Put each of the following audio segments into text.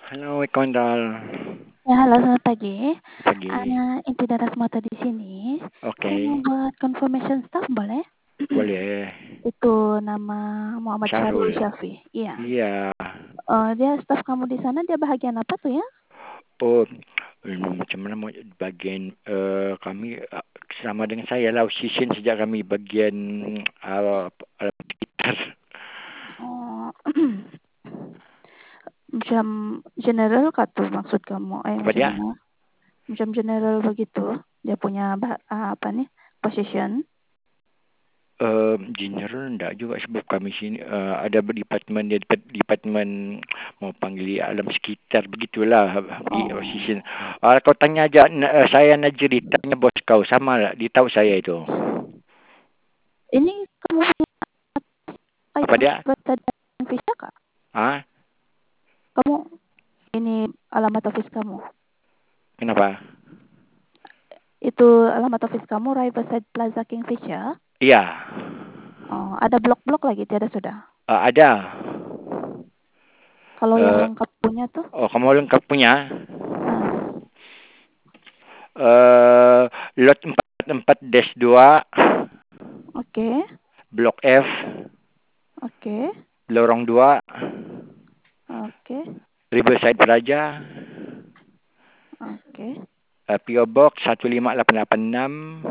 Halo Ekondal, Ya, halo selamat pagi. pagi. Inti data Mata di sini. Kalau mau Oke, buat confirmation staff boleh? boleh. Itu nama Muhammad Syarul Syarul. Syafi. Iya. Iya. Dia staff kamu di sana, dia bahagian apa tuh ya? Oh, macam mana mau bagian kami sama dengan saya lah season sejak kami bagian sekitar. Oh, macam general kah tuh maksud kamu? Apa Macam dia? mana? Macam general begitu. Dia punya apa nih? Position. General enggak juga sebab kami sini ada department dia department mau panggil dia alam sekitar begitulah di Oh, season. Kau tanya aja saya Najri, tanya bos kau sama lah, dia tahu saya itu. ini kamu punya Apa yang dia? berdasarkan visa kah? Ah, Kamu ini alamat office kamu. kenapa? Itu alamat office kamu Riverside Plaza Kingfisher. Iya, Oh, ada blok-blok lagi tiada sudah. ada. Kalau yang Eh, lengkap punya tuh, oh, kamu lengkap punya. ah, Eh, lot 44-2, oke, Blok F, oke, Lorong 2, oke, Riverside Praja, oke, PO Box 15886,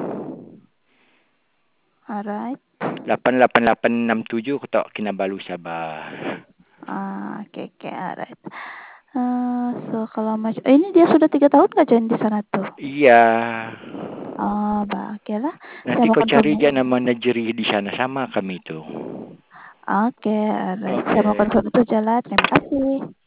alright, 88867 Ketok Kinabalu Sabah. oke, oke, alright. So kalau macam ini dia sudah 3 tahun nggak join di sana tuh? Iya. Oh, oke lah. Saya Nanti mau kau cari confirm. aja nama Najeri di sana sama kami itu. Oke, alright. Saya mau Oke. confirm itu jalan. Terima kasih.